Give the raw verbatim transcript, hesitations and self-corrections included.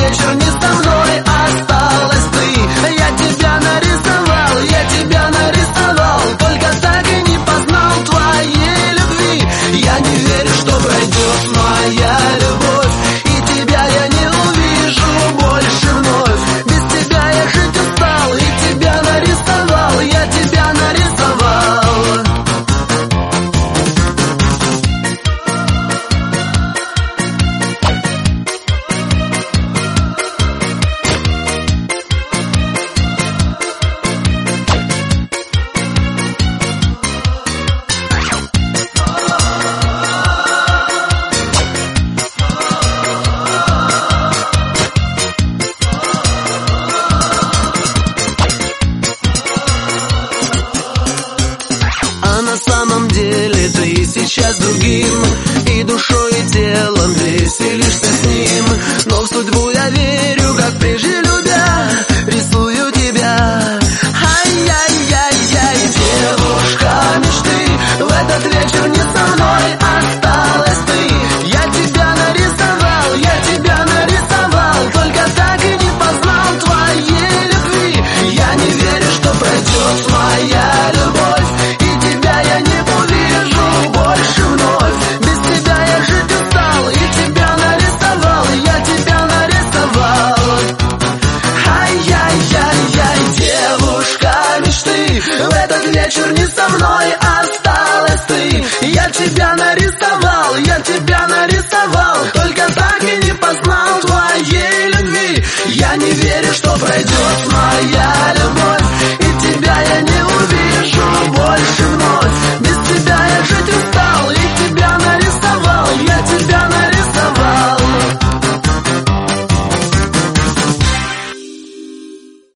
вечер не со мной, осталась ты. Я тебя нарисовал, я тебя нарисовал, только так и не познал твоей любви. Я не верю, что пройдет моя любовь, и тебя я не увижу больше вновь. Без тебя я жить устал, и тебя нарисовал, я тебя нарисовал. На самом деле ты сейчас другим, и душой, и телом веселишься с ним. Но в судьбу я верю, как прежде.